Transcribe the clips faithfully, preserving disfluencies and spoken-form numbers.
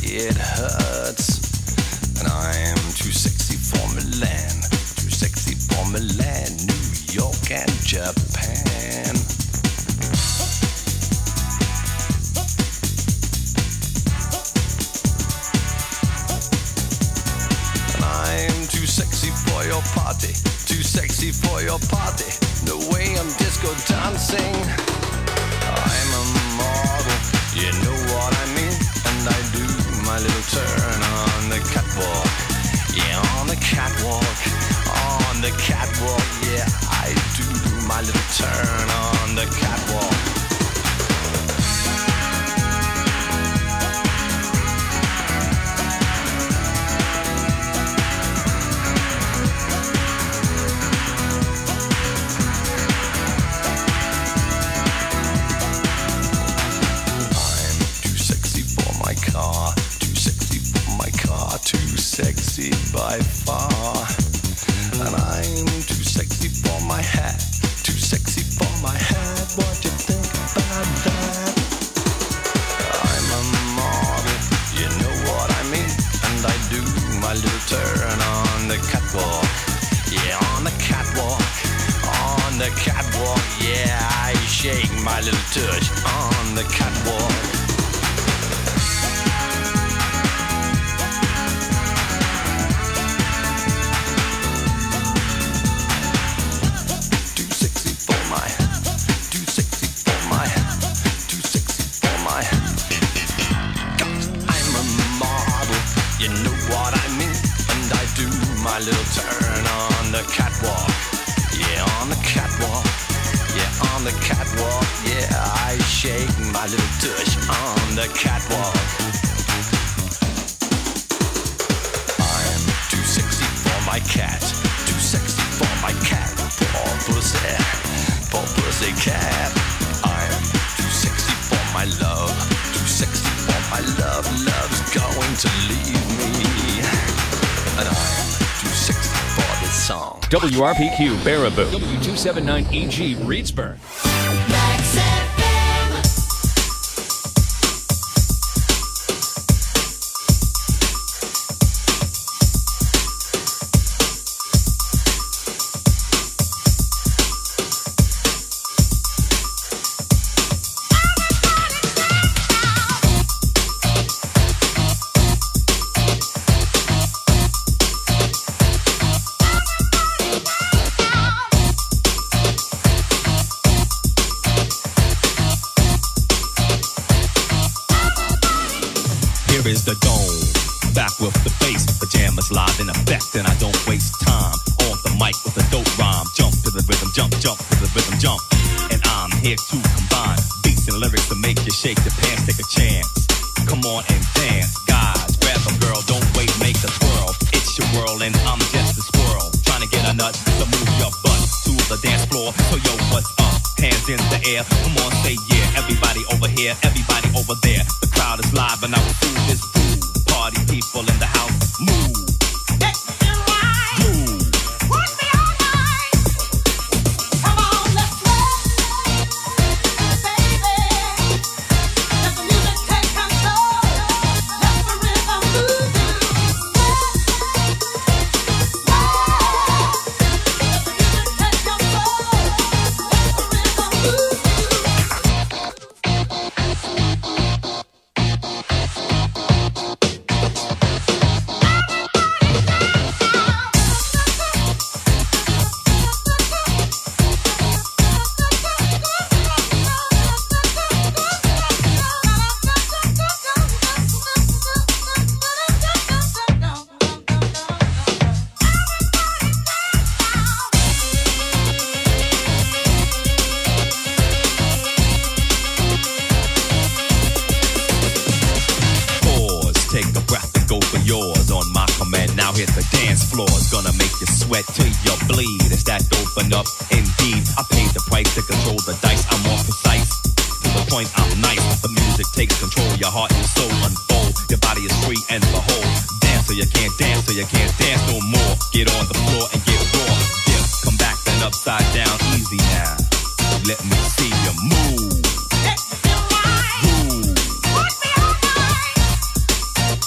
it hurts. And I'm too sexy for Milan, too sexy for Milan, New York and Japan. And I'm too sexy for your party, too sexy for your party, the way I'm disco dancing. I'm a model, you know what I mean, and I do my little turn on the catwalk, yeah, on the catwalk, on the catwalk, yeah, I do my little turn on the catwalk. Sexy by far, and I'm too sexy for my hat, too sexy for my hat. What you think about that? I'm a model, you know what I mean, and I do my little turn on the catwalk, yeah, on the catwalk, on the catwalk, yeah, I shake my little touch on the catwalk. My little turn on the catwalk, yeah, on the catwalk, yeah, on the catwalk, yeah, I shake my little tush on the catwalk. I'm too sexy for my cat, too sexy for my cat, poor pussy, poor pussy cat. I'm too sexy for my love, too sexy for my love, love's going to leave me, and I'm song. W R P Q Baraboo, W two seventy-nine E G Reedsburg. Is the dome, back with the bass, pajamas live in effect, and I don't waste time on the mic with a dope rhyme. Jump to the rhythm, jump, jump to the rhythm, jump, and I'm here to combine beats and lyrics to make you shake your pants, take a chance. Come on and dance, guys, grab a girl, don't wait, make a twirl. It's your world and I'm just a squirrel, trying to get a nut to move your butt to the dance floor. So yo, what's up? Hands in the air, come on, say yeah. Everybody over here, everybody over there. The crowd is live and our food is food. Party people in the house, move. Let's do right. Move. Put me all night. Come on, let's roll, baby. Let the music take control. Let the rhythm move you. Let the music take control. Let the rhythm move you. Hit the dance floor, it's gonna make you sweat till you bleed. Is that open up? Indeed, I paid the price to control the dice. I'm more precise, to the point I'm nice. The music takes control, your heart and soul unfold. Your body is free and behold. Dance till you can't dance, till you can't dance no more. Get on the floor and get raw. Dip, come back then upside down, easy now. Let me see you move. Let's do right. Move. Put me all night.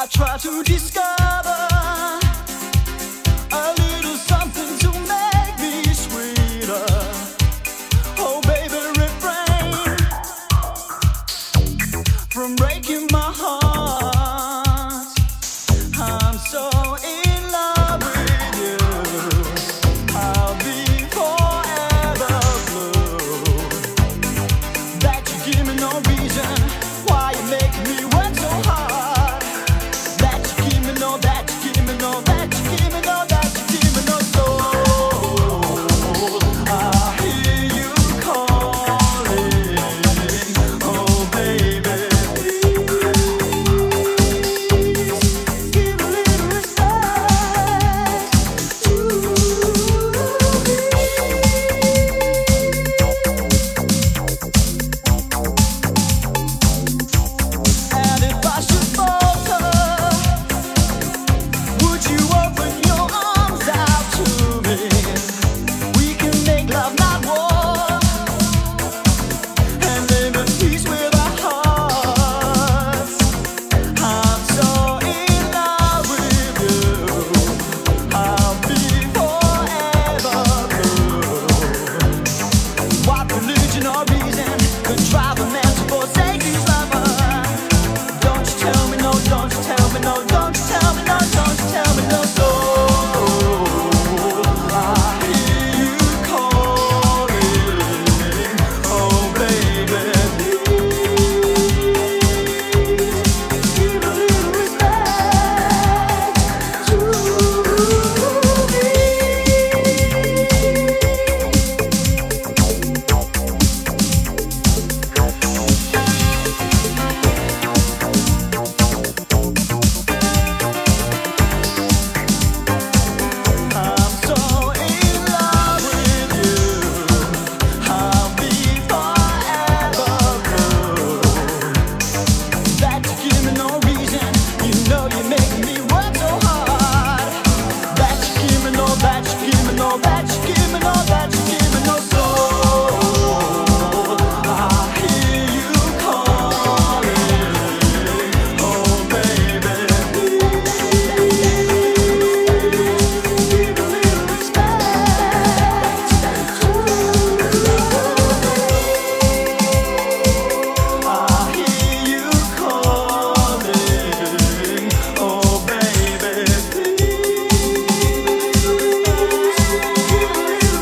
try to discover a little something to make me sweeter. Oh baby, refrain from breaking my heart. I'm so in love with you. I'll be forever blue. That you give me no reason why you make me work so hard. That you give me no, that you give me no, that you give me no, that you give me no soul. I hear you calling, oh baby, please give a little respect to And if I should falter, would you open your arms out to me? We can make love, not war, and live in peace with our hearts. I'm so in love with you. I'll be forever blue. What religion or reason could drive a man to forsake his lover? Don't you tell me no, don't you tell me no, don't you tell me no, don't you tell me no. So I hear you calling, oh baby, please give a little respect to me. I'm so in love with you. I'll be forever blue. That you give me no reason. You know you make me work so hard. That you give me no, that you give me no, that you give me no, that you give me no soul. I hear you calling, oh baby, give a little respect to I hear you calling, oh baby, please give a little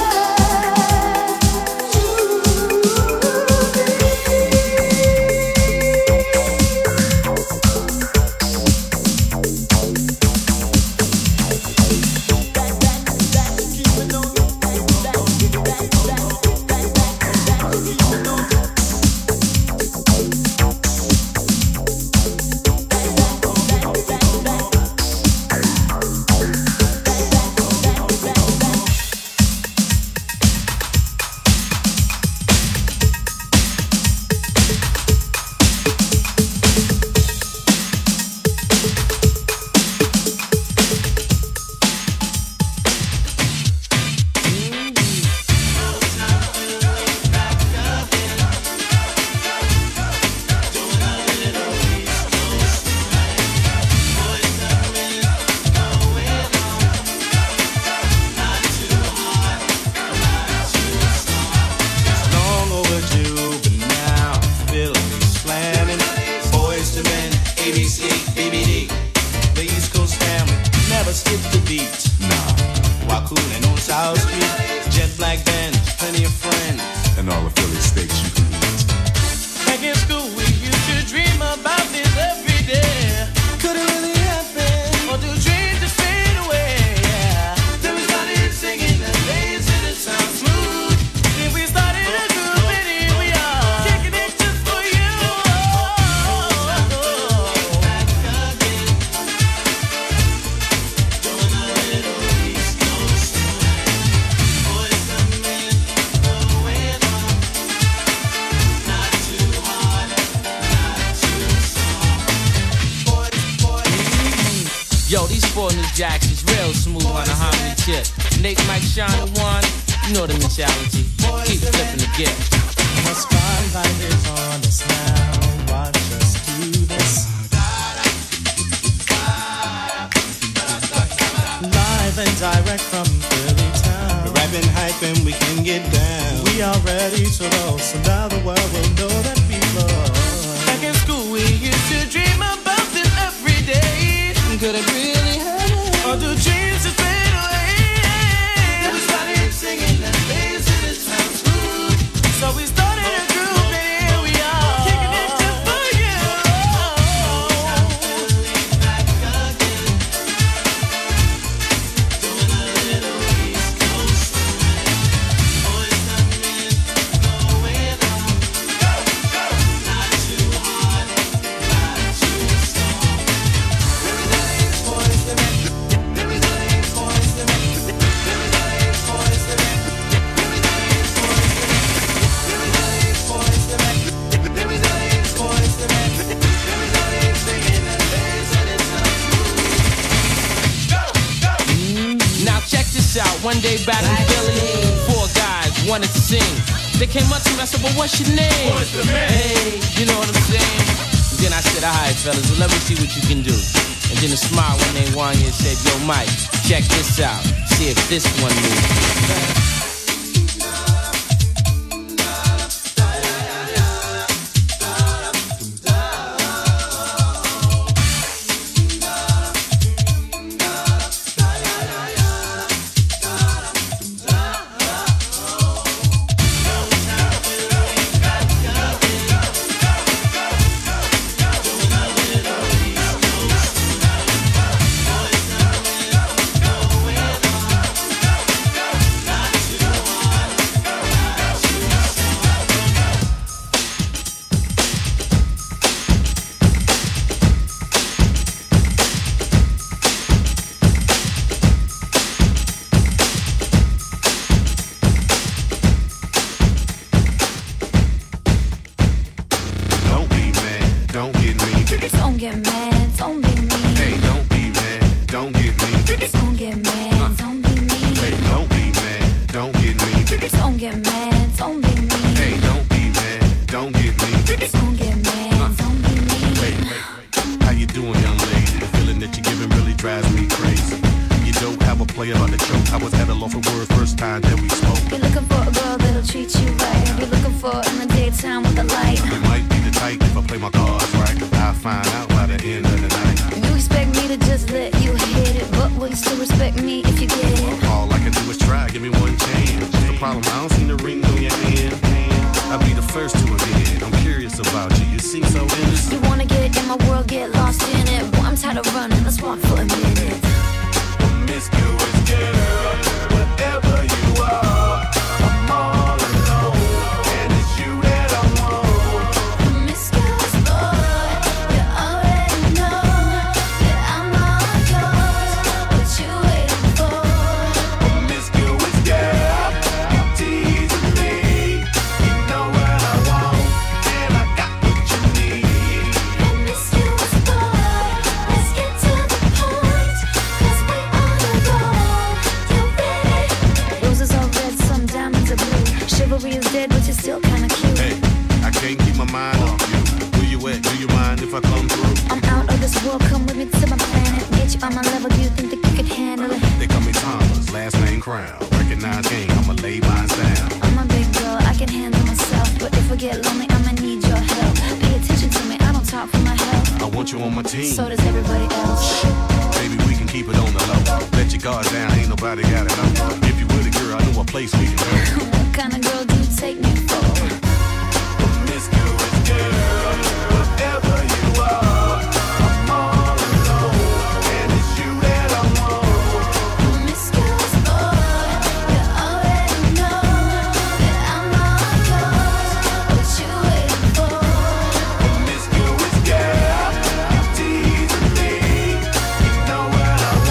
long overdue, but now I'm feeling me slamming. Boys to men, A B C, B B D. The East Coast family never skip the beat. Nah, while cooling on South Street, jet black band, plenty of friends, and all the Philly steaks you can eat. Back in school, we used to dream about this every day. Could it really happen? Or do dreams just fade away? Yeah. Then we started singing the days and it sounds smooth. Then we started a group and here we are, kicking it just for you. Yo, these four new jacks is real smooth on the harmony tip. Nick, Mike, Sean, and Juan, you know the mentality. Keep flipping the gift. The spotlight is on us now. Watch us do this. each other, so now the world will know that we love. Back in school, we used to dream about this every day. Could it really happen? Or do dreams just fade away? Then we started singing and dancing, it sounds good. So we started a group and here we are, kicking it just for you. One day back in Philly, four guys wanted to sing. They came up to me, I said, well, what's your name? What's the man? Hey, you know what I'm saying? And then I said, all right, fellas, well, let me see what you can do. And then a smile when they won you and said, yo, Mike, check this out. See if this one moves.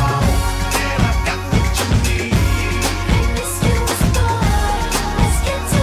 Let's get to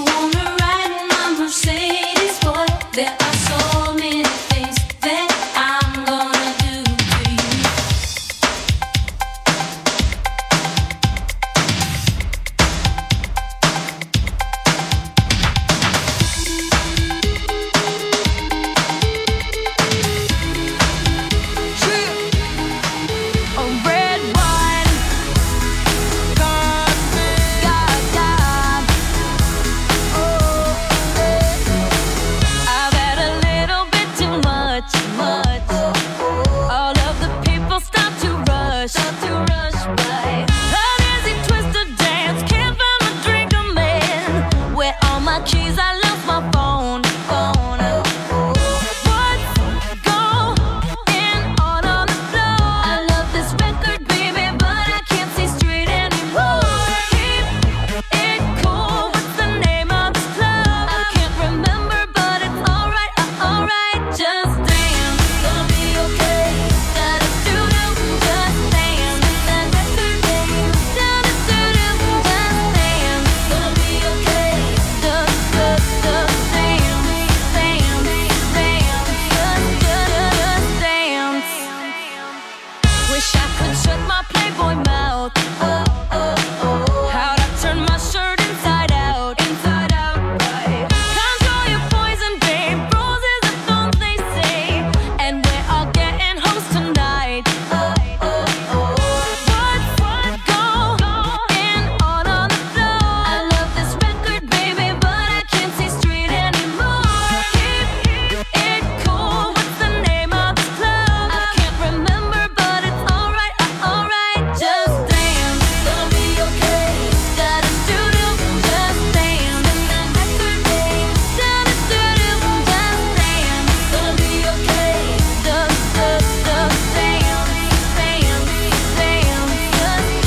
wanna ride in my Mercedes, boy? There are so many things that I'm gonna do to you. Oh, red wine, God, God, God. Oh, I've had a little bit too much, much. All of the people start to rush, start to rush by. An easy twisted dance, can't find my drink, a man. Where all my keys? I lost my phone, phone. What's going on on the floor? I love this record, baby, but I can't see straight anymore. Keep it cool. What's the name of this club? I can't remember, but it's alright, uh, alright. Just dance, gonna be okay. Da da do do, just dance. Da da do do, da da do do, just dance. Gonna be okay. Just, just, just dance, dance, dance. Just, just, just dance. Wish I could shut my Playboy mouth. Oh, oh, oh. How'd I turn my shirt inside out? Inside out, right. Control your poison, babe. Roses are thorns, they say. And we're all getting hoes tonight. Oh, oh, oh. What's, what's going on on the floor? I love this record, baby, but I can't see straight anymore. Keep it cool. What's the name of this club? I can't remember, but it's alright, uh, alright. Just dance, gonna be okay. Da da do do, just dance. And that record, babe. Da da do do, just dance. Gonna be okay. Just, just, just dance, dance, dance. Just,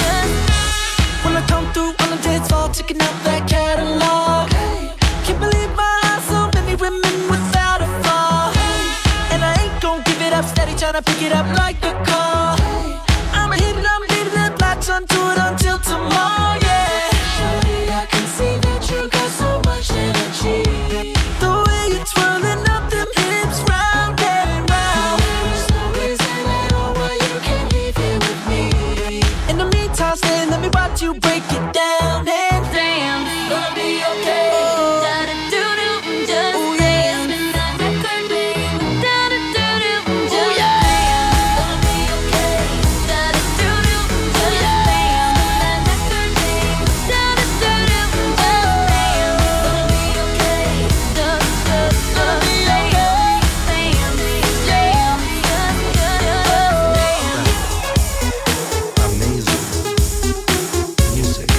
just. When I come through on the dance floor, checking out that catalog. Can't believe my eyes, so many women without a flaw. And I ain't gon' give it up, steady tryna pick it up like a car. I'ma hit it, I'ma leave it, latch onto it until tomorrow, yeah. Shorty, I can see that you got so much energy. The way you're twirling up them hips round and round. There's no reason at all why you can't leave here with me. In the meantime, stay, let me watch you break it down and Dance, gonna be okay. da da do do, just Oh, yeah. dance. And that record, babe. Da da do do, just dance. Gonna be okay. Da da do do, just dance. And that record, babe. Da da do do, just dance. Gonna be okay. Just, just, just dance, dance, dance. Just, just, just dance. Amazing music.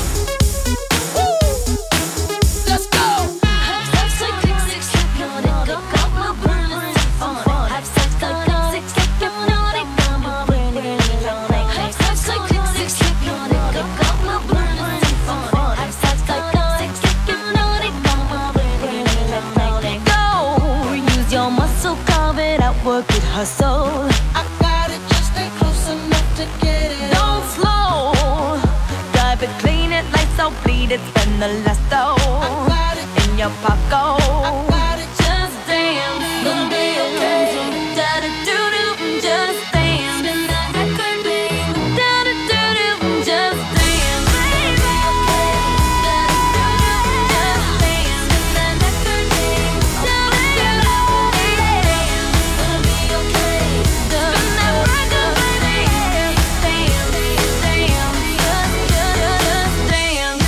Let's go. Have sex, click, click, hypnotic, got my burning on. Have sex, click, click, hypnotic, got my burning on. Have sex, click, click, hypnotic, got my burning on. Have sex, click, click, hypnotic, got my burning on. Go, use your muscle, carve it out, work it, hustle. I got it, just stay close enough to get it. Don't slow, drive it, clean it, lights out, bleed it, spend the last dough got it. in your pocket. Got it, Just dance, gonna be okay. Da da do do, just dance. And that record, babe. Da da do do, just dance, baby. Da da do do, just dance. And that record, babe. Da da do do, just dance. Gonna be okay. Just that record, baby. Dance, dance, just, just dance.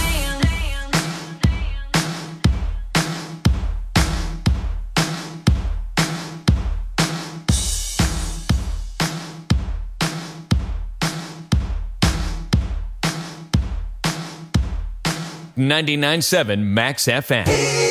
ninety-nine point seven Max F M.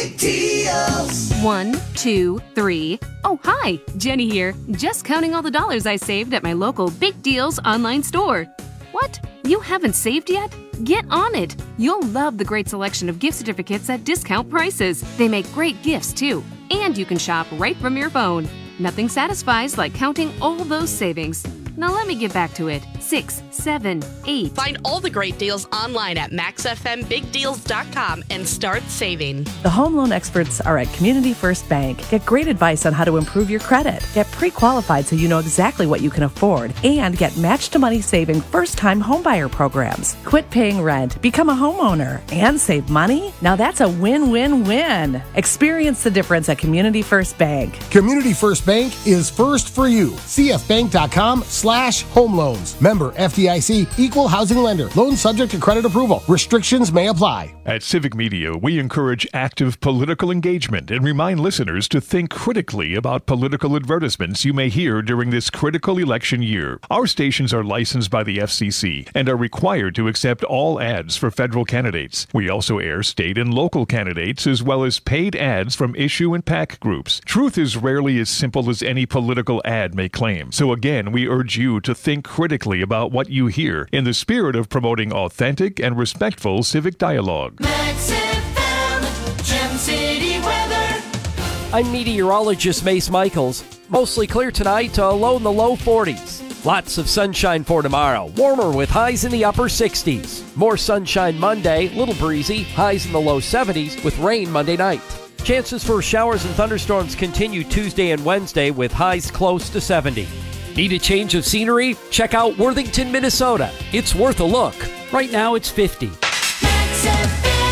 One, two, three. Oh, hi, Jenny here. Just counting all the dollars I saved at my local Big Deals online store. What? You haven't saved yet? Get on it. You'll love the great selection of gift certificates at discount prices. They make great gifts, too. And you can shop right from your phone. Nothing satisfies like counting all those savings. Now let me get back to it. Six, seven, eight. Find all the great deals online at max f m big deals dot com and start saving. The home loan experts are at Community First Bank. Get great advice on how to improve your credit. Get pre-qualified so you know exactly what you can afford. And get match-to-money saving first-time homebuyer programs. Quit paying rent, become a homeowner, and save money? Now that's a win-win-win. Experience the difference at Community First Bank. Community First Bank is first for you. c f bank dot com slash home loans. Member F D I C, equal housing lender. Loan subject to credit approval. Restrictions may apply. At Civic Media, we encourage active political engagement and remind listeners to think critically about political advertisements you may hear during this critical election year. Our stations are licensed by the F C C and are required to accept all ads for federal candidates. We also air state and local candidates as well as paid ads from issue and PAC groups. Truth is rarely as simple as any political ad may claim. So again, we urge you to think critically about what you hear in the spirit of promoting authentic and respectful civic dialogue. Max F M, Gem City weather. I'm meteorologist Mace Michaels. Mostly clear tonight, uh, low in the low forties. Lots of sunshine for tomorrow. Warmer with highs in the upper sixties. More sunshine Monday, little breezy, highs in the low seventies with rain Monday night. Chances for showers and thunderstorms continue Tuesday and Wednesday with highs close to seventy. Need a change of scenery? Check out Worthington, Minnesota. It's worth a look. Right now it's fifty. Max F M.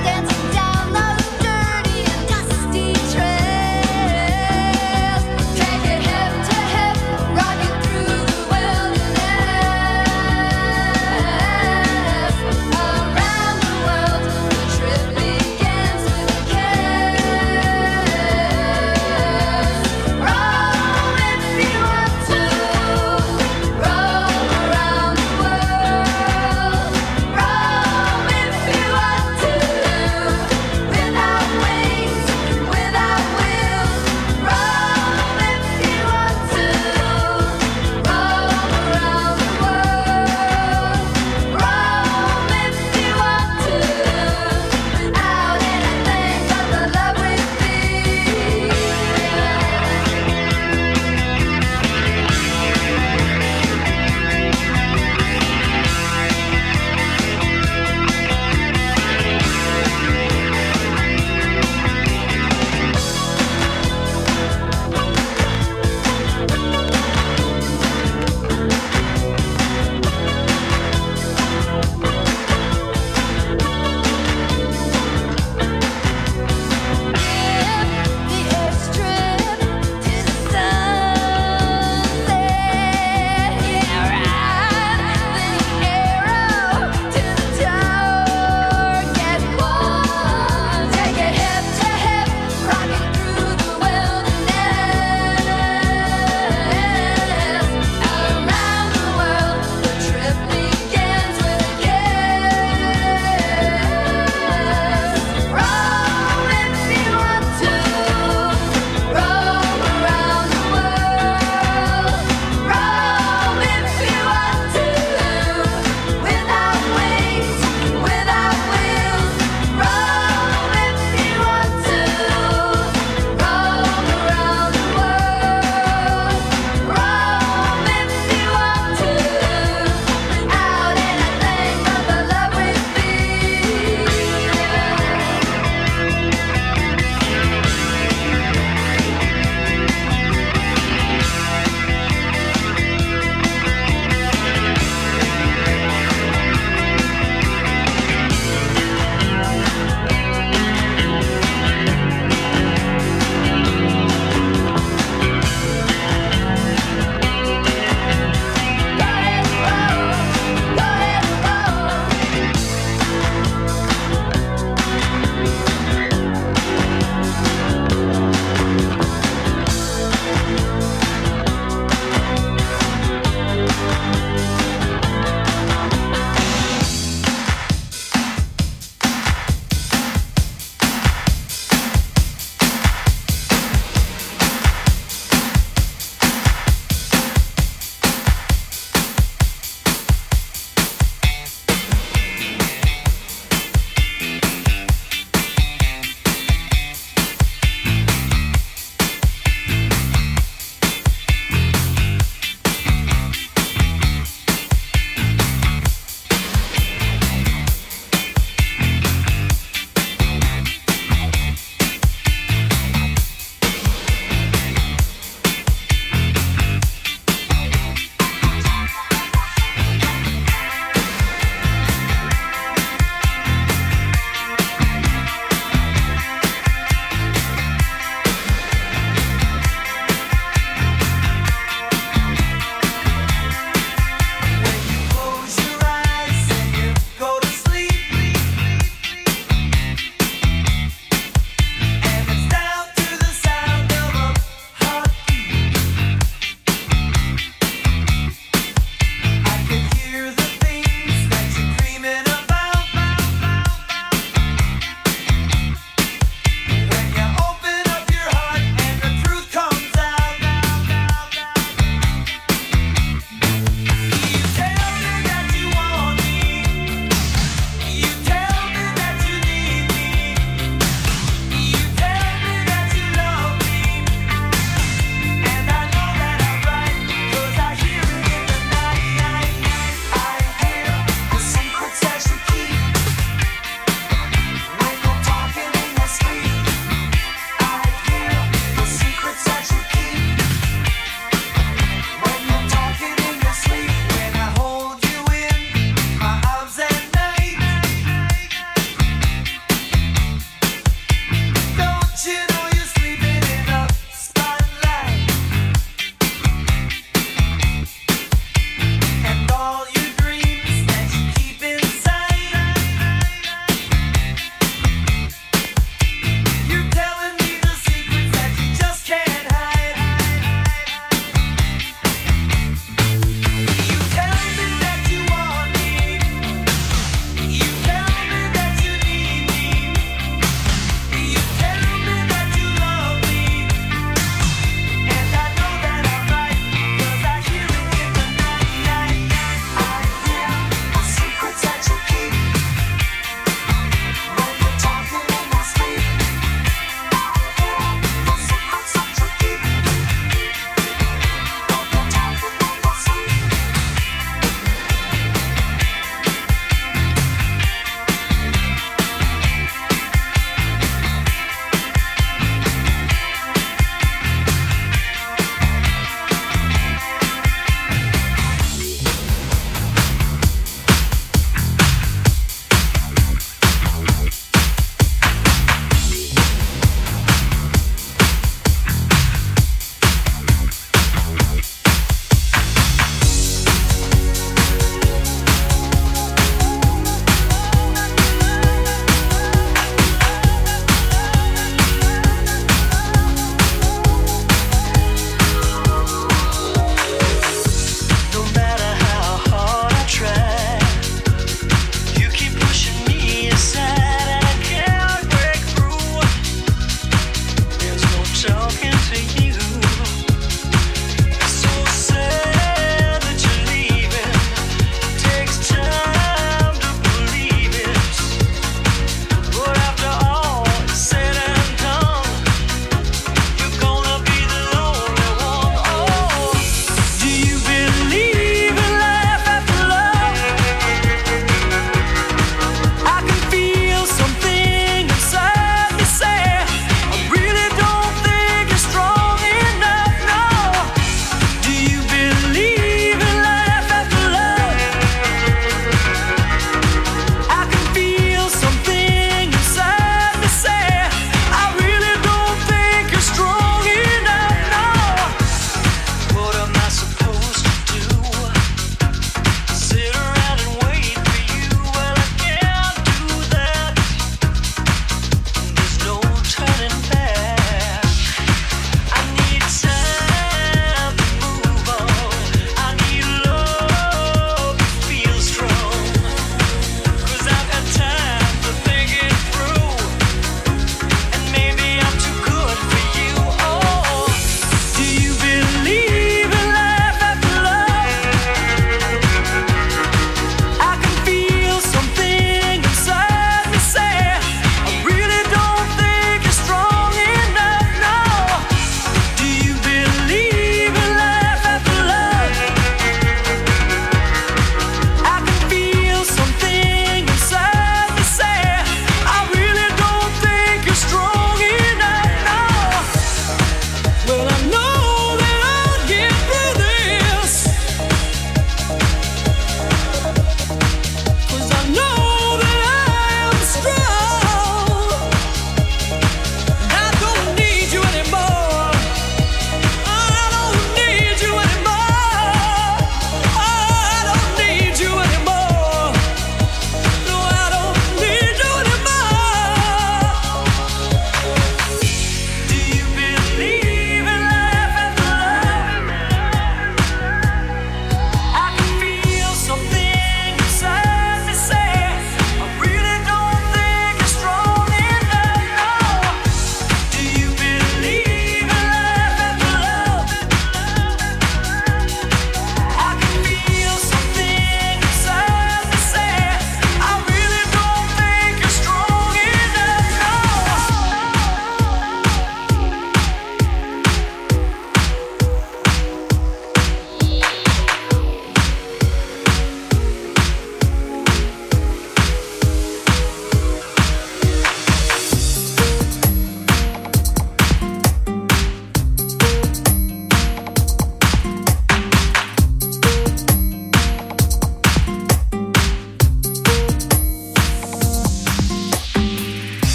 Down those dirty and dusty trails.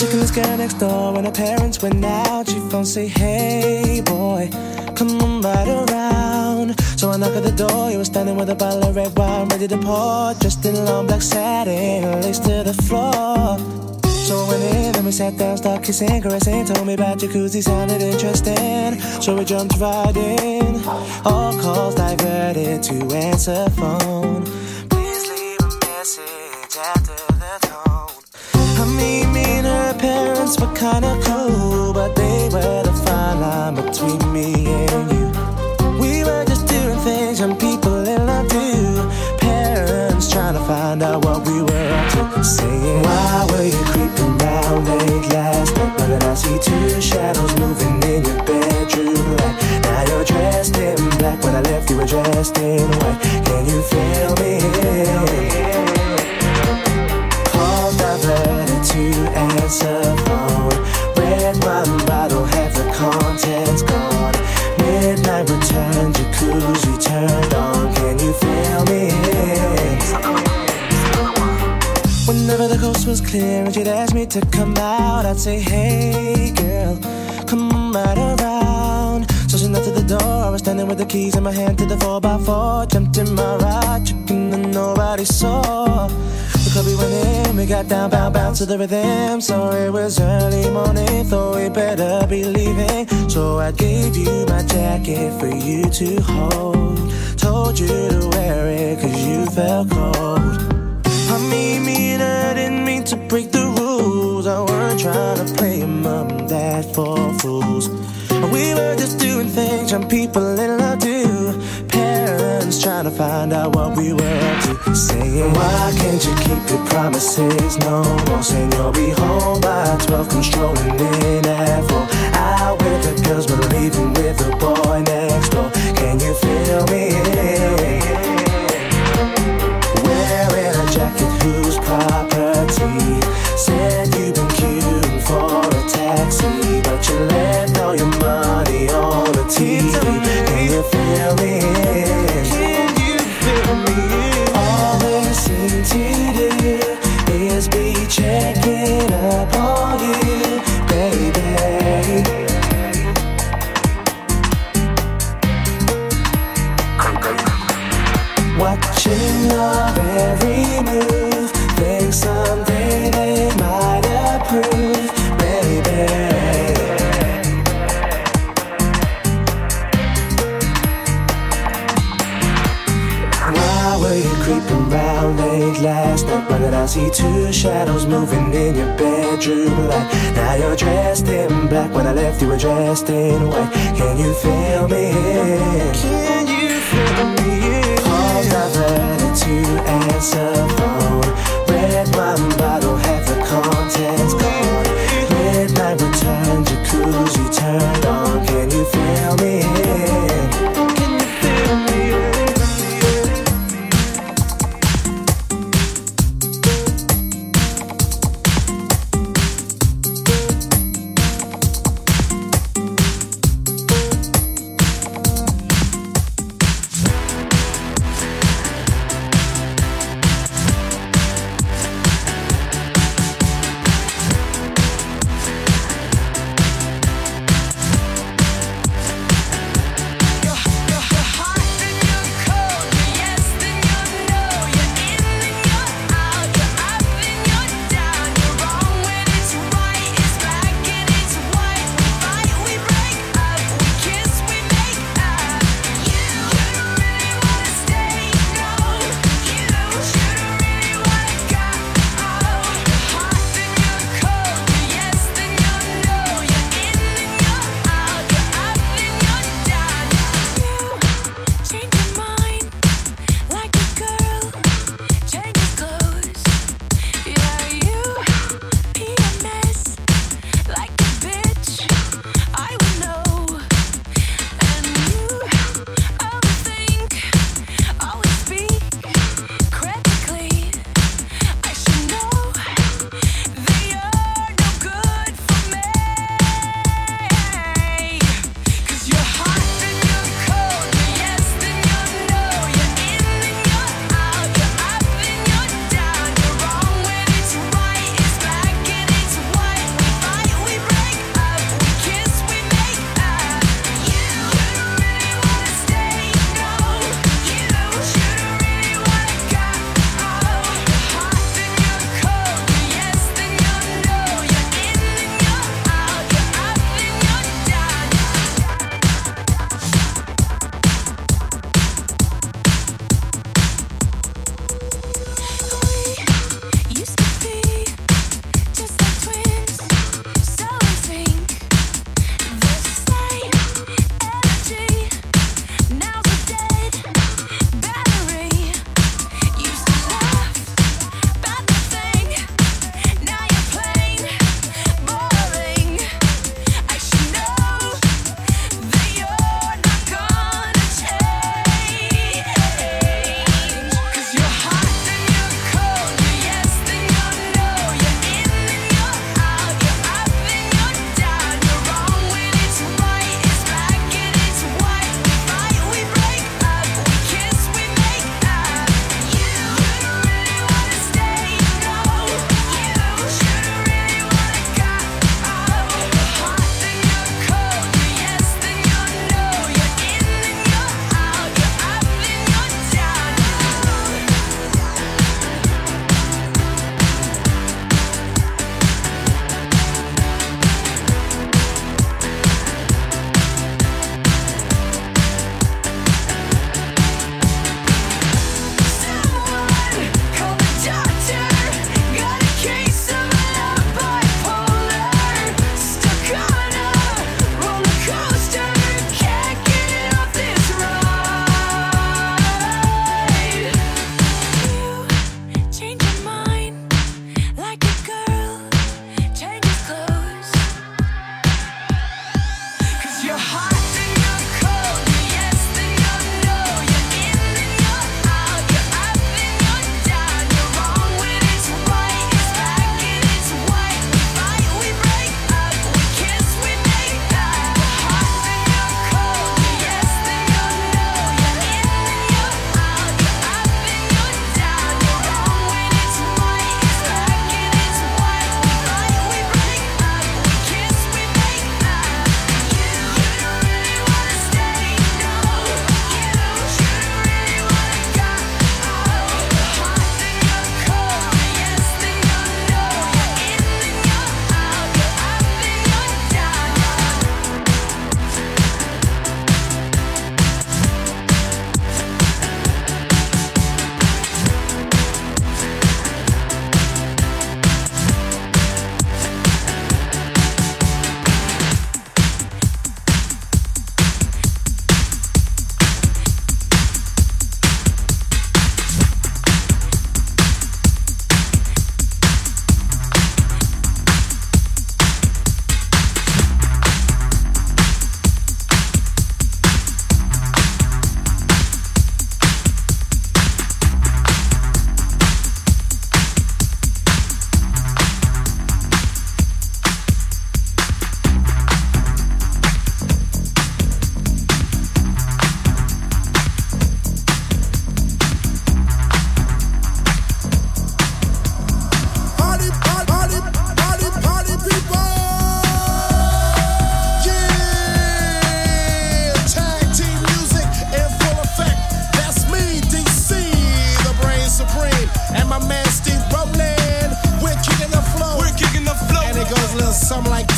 checking this girl next door. When her parents went out, she phoned, say, hey boy, come on right around. So I knock at the door, he was standing with a bottle of red wine ready to pour, dressed in long black satin, laced to the floor. So I went in and we sat down, started kissing, caressing, told me about jacuzzi, sounded interesting. So we jumped right in, all calls diverted to answer phone. Please leave a message after the tone. I mean, me and her parents were kinda cool, but they were the fine line between me and you. We were just doing things young people in love do. Parents trying to find out what we were up to, saying, why were you creeping round late last night? But then I see two shadows moving in your bedroom light. Now you're dressed in black, when I left you were dressed in white. Can you feel me? Calls diverted to answer phone. Red wine bottle, half the contents gone. Midnight return, jacuzzi turned on. Can you feel me? Whenever the coast was clear and she'd ask me to come out, I'd say, hey girl, come right around. So she knocked at the door, I was standing with the keys in my hand to the four by four. Jumped in my ride, checking that nobody saw. The club we went in, we got down, bound, bound to the rhythm. So it was early morning, thought we better be leaving. So I gave you my jacket for you to hold. Told you to wear it cause you felt cold. I mean, me and her didn't mean to break the rules. I weren't trying to play mom and dad for fools. We were just doing things young people in love do. Parents trying to find out what we were up to, saying, why can't you keep your promises no more? Saying you'll be home by twelve, come strolling in at four. Out with the girls but leaving with the boy next door. Can you feel me? Wearing a jacket whose property. Said you've been queuing for a taxi, but you left all your money on the T V. Can you feel me? Can you feel me? All they seem to do is be checking up on you, baby. Watching your every move, think someday they might approve, baby. Why were you creeping round late last night? Why did I see two shadows moving in your bedroom light? Now you're dressed in black, when I left you were dressed in white. Can you feel me? Can you feel me? Calls diverted to answer phone. Red wine bottle, half the contents gone. Midnight return, jacuzzi turned on. Can you feel me? Can you feel me?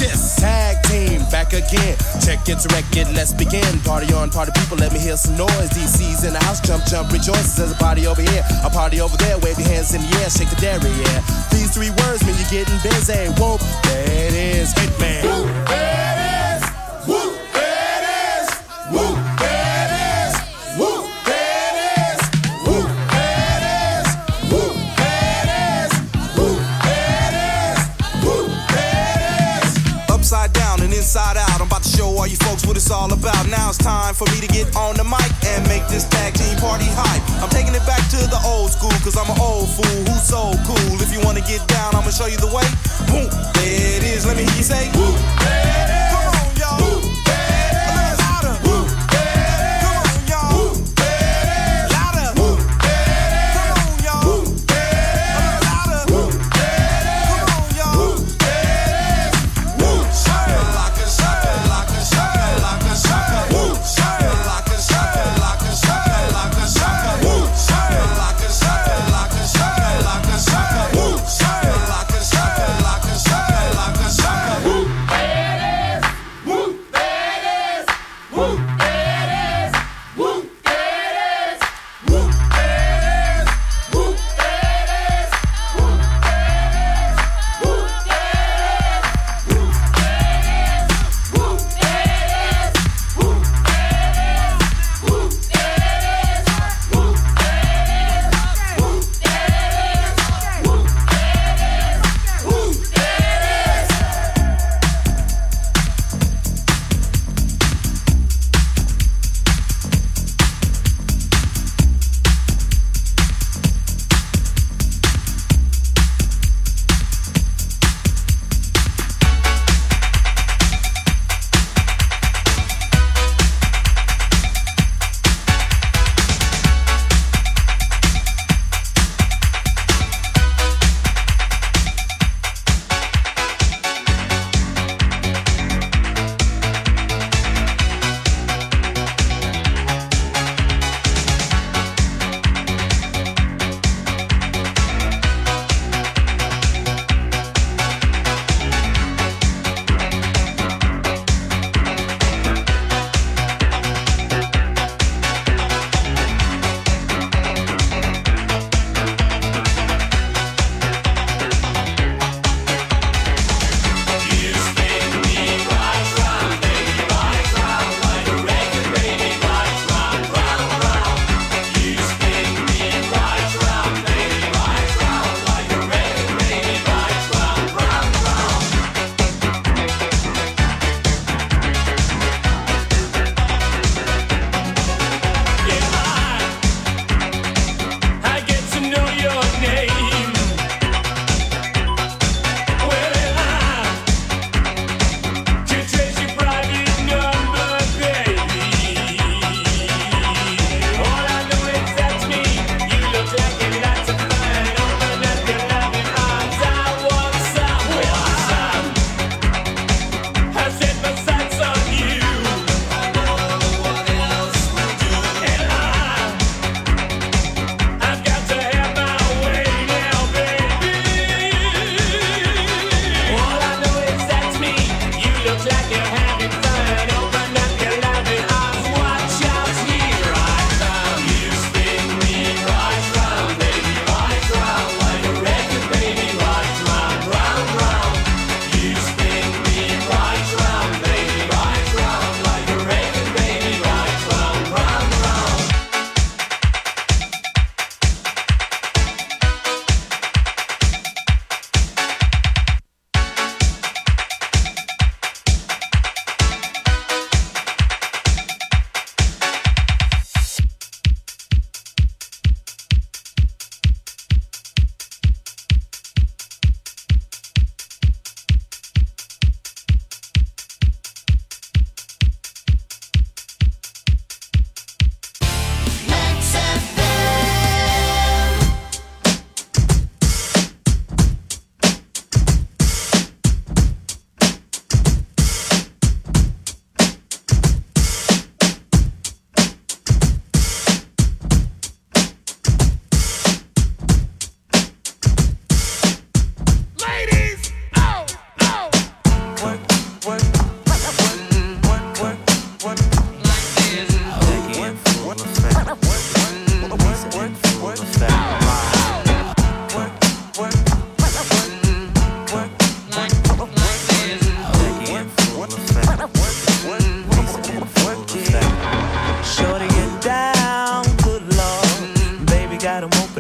this. Tag team, back again. Check it to record, let's begin. Party on, party people, let me hear some noise. D C's in the house, jump, jump, rejoice. There's a party over here, a party over there. Wave your hands in the air, shake the dairy, yeah. These three words mean you're getting busy. Whoop, there it is, Hitman. Whoop, there it is. Whoop, there it is. Whoop, there it is. Whoop, there it is. Whoop, there it is. Whoop, there it is. Whoop, there it is. Whoop, there it is. Upside down and inside out, I'm about to show all you folks what it's all about. Now it's time for me to get on the mic and make this tag team party hype. I'm taking it back to the old school, cause I'm an old fool who's so cool. If you wanna get down, I'ma show you the way. Boom, there it is, let me hear you say, woo, there it is. Come on, y'all. Woo, there it is. A little louder. Woo, there it is. Come on, y'all. Woo, there it is. Louder. Woo, there it is. Come on, y'all. Woo, there it is. A little louder. Woo, there it is. Come on, y'all. Woo, there it is. Woo, shaka, laka, shaka, laka, shaka, laka, shaka. Woo, shaka, laka, shaka, laka, shaka, laka, shaka. Woo, shaka, laka, shaka, laka,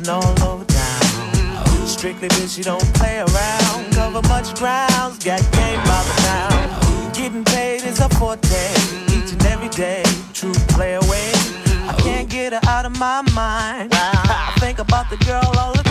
hopping all over town. Strictly bitch, you don't play around. Cover much grounds, got game by the pound. Getting paid is a forte, each and every day. True play away. I can't get her out of my mind. I think about the girl all the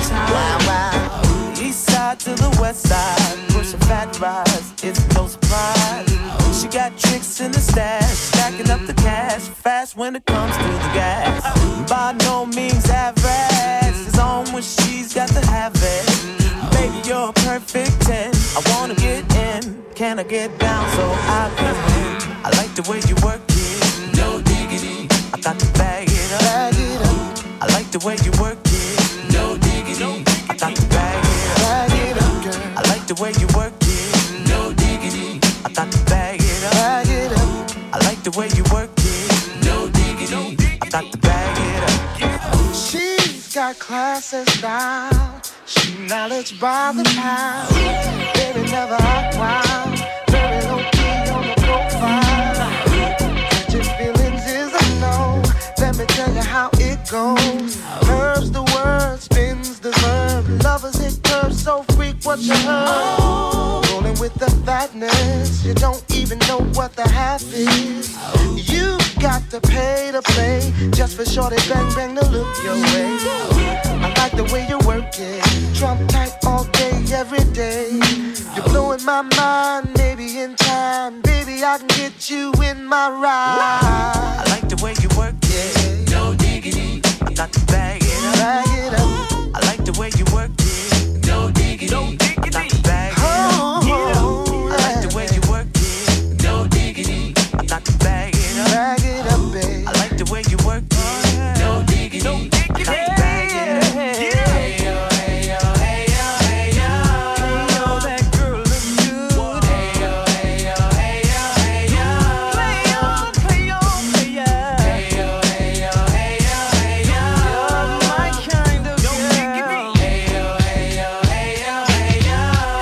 time. East side to the west side, pushing fat rides, it's no surprise. She got tricks in the stash, stacking up the cash, fast when it comes to the gas. By no means average, it's on when she's got to have it. Baby, you're a perfect ten. I wanna get in, can I get down so I can win? I like the way you work it, no diggity. I got to bag it up, bag it up. I like the way you work it, no diggity. I got to bag it up, bag it up, girl. I like the way you work it, no diggity. I got to bag it up, bag it up. I like the way you work it, no diggity. I got to bag it up. She's got class and style. She knowledge by the time. Baby never act wild. Very low key on the profile. Catching feelings is a no. Let me tell you how it goes. Curves the word, spins the verb. Lovers hit curves, so freak what you heard. Rolling with the fatness, you don't even know what the half is. You got to pay to play, just for shorty bang bang to look your way. I like the way you work it, Trump tight all day, every day. You're blowing my mind, maybe in time, baby I can get you in my ride. I like the way you work it, no diggity. I got to bag it up, bag it up. I like the way you work it, no diggity. No diggity. I got to bag it up, oh, I like the way you work it, no diggity. I got to bag it up, bag it up, babe. I like the way you work it, no diggity. No diggity. I got to bag it up, yeah. Hey yo, hey yo, hey yo, hey yo. Hey yo, that girl looks good. Hey yo, hey yo, hey yo, hey yo. Play on, play on, play on. Hey yo, hey yo, hey yo, hey yo. You're my kind of girl. Hey yo, hey yo, hey yo, hey yo.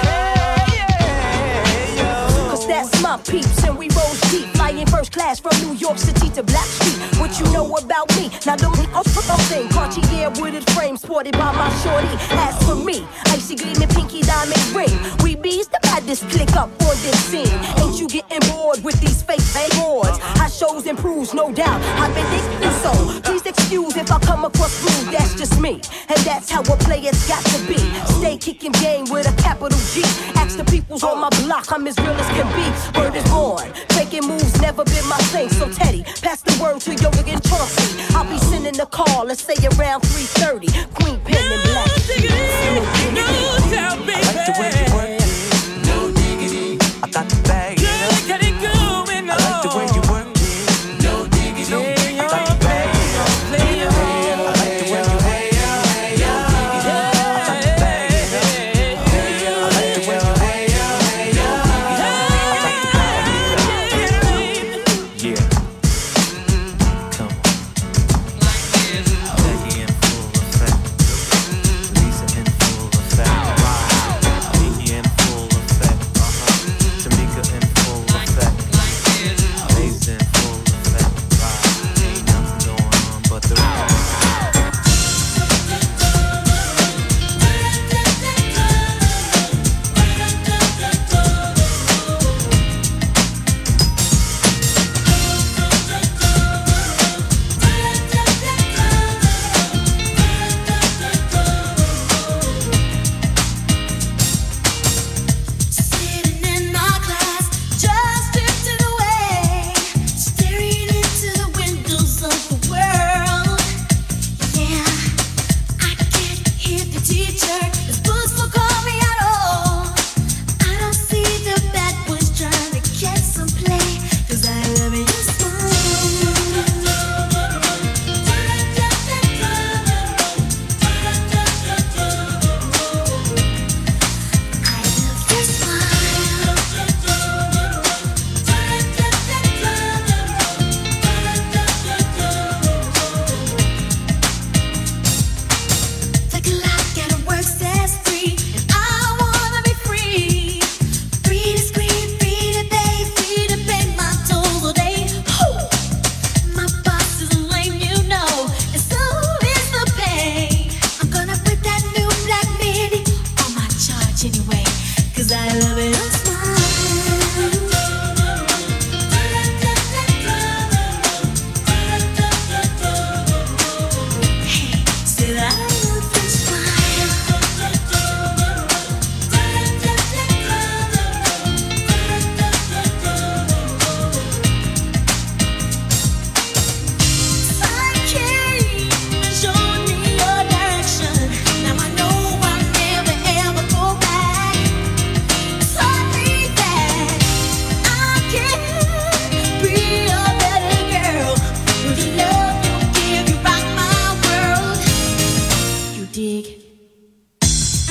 Hey yo. Cause that's my peeps and we roll deep. Flying first class from New York City to Blackstreet. What you know about me? Now don't I'll put my thing. Cartier wooded frame sported by my shorty. As for me, icy gleaming pinky diamond ring. We bees the baddest click up on this scene. Ain't you getting bored with these fake awards? High shows improves, no doubt. I've been thinking so. Please excuse if I come across rude. That's just me, and that's how a player's got to be. Stay kicking game with a capital G. Ask the peoples on my block, I'm as real as can be. Word is born. Faking moves never been my thing. So Teddy, pass the word to Yoga and Chauncey. I'll be sending a call, let's say around three thirty. Queen Pen and Black. No doubt, baby. I like the way you work it, no diggity. I got to bag it up. Get it going on. I like the way you work it, no diggity. I got to bag it up. I like the way you work it, no diggity. I got to bag it up. I like the way you work it, I got to bag it up. Yeah. Come on. Back in full effect.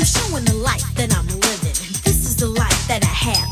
showing the life that I'm living. This is the life that I have.